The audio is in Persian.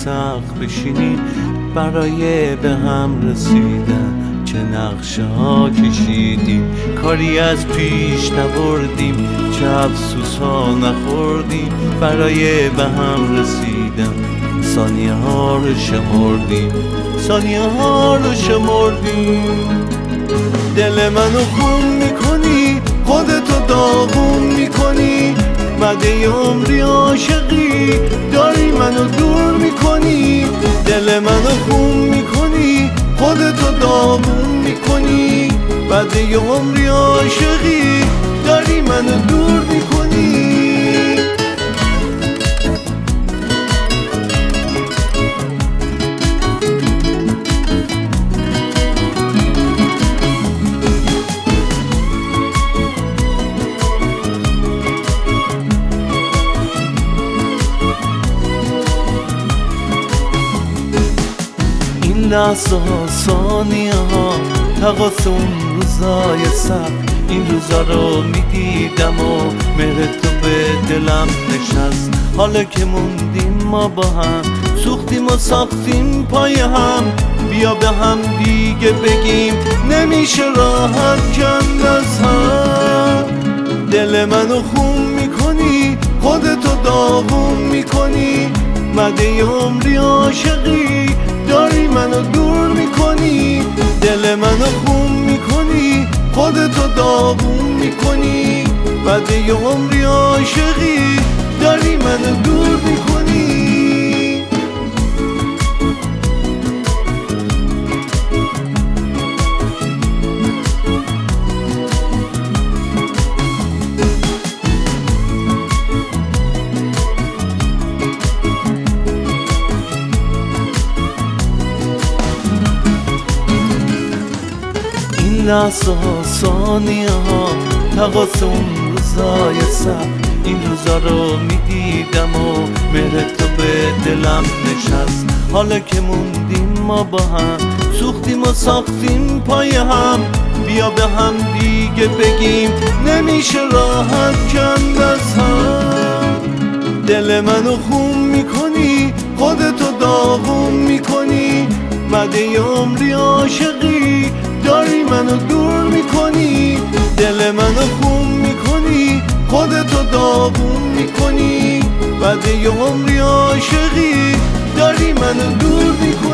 سقف بشینیم برای به هم رسیدن چه نقشه ها کشیدیم، کاری از پیش نبردیم، چه افسوس ها نخوردیم برای به هم رسیدن. ثانیه ها رو شمردیم، ثانیه ها رو شمردیم. دل منو خون میکنی، خودتو داغون میکنی، مده عمری عاشقی داری منو دور میکنی. دل منو خون میکنی، خودتو داغون میکنی، مده عمری عاشقی داری منو دور میکنی. لحظه ها ثانیه ها تقاس اون روزای سخت، این روزا رو میدیدم و مهر تو به دلم نشست. حالا که موندیم ما با هم، سوختیم و ساختیم پای هم، بیا به هم دیگه بگیم نمیشه راحت کند از هم. دل منو خون میکنی، خودتو داغون میکنی، مده عمری عاشقی داری منو دور میکنی. دل منو خون میکنی، خودتو داغون میکنی، مده عمری عاشقی داری منو دور میکنی. لحظه ها ثانیه ها تقاس اون روزای سخت، این روزا رو میدیدم و مهر تو به دلم نشست. حالا که موندیم ما با هم، سوختیم و ساختیم پای هم، بیا به هم دیگه بگیم نمیشه راحت کند از هم. دل منو خون میکنی، خودتو داغون میکنی، مده عمری عاشقی داری منو دور میکنی. دل منو خون میکنی، خودتو داغون میکنی، مده عمری عاشقی داری منو دور میکنی.